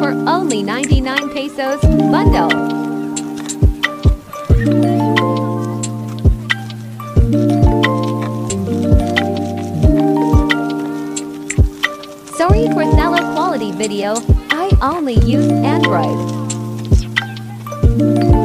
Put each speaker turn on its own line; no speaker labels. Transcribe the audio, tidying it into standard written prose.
for only 99 pesos bundle. Sorry for low quality video. I only use Android.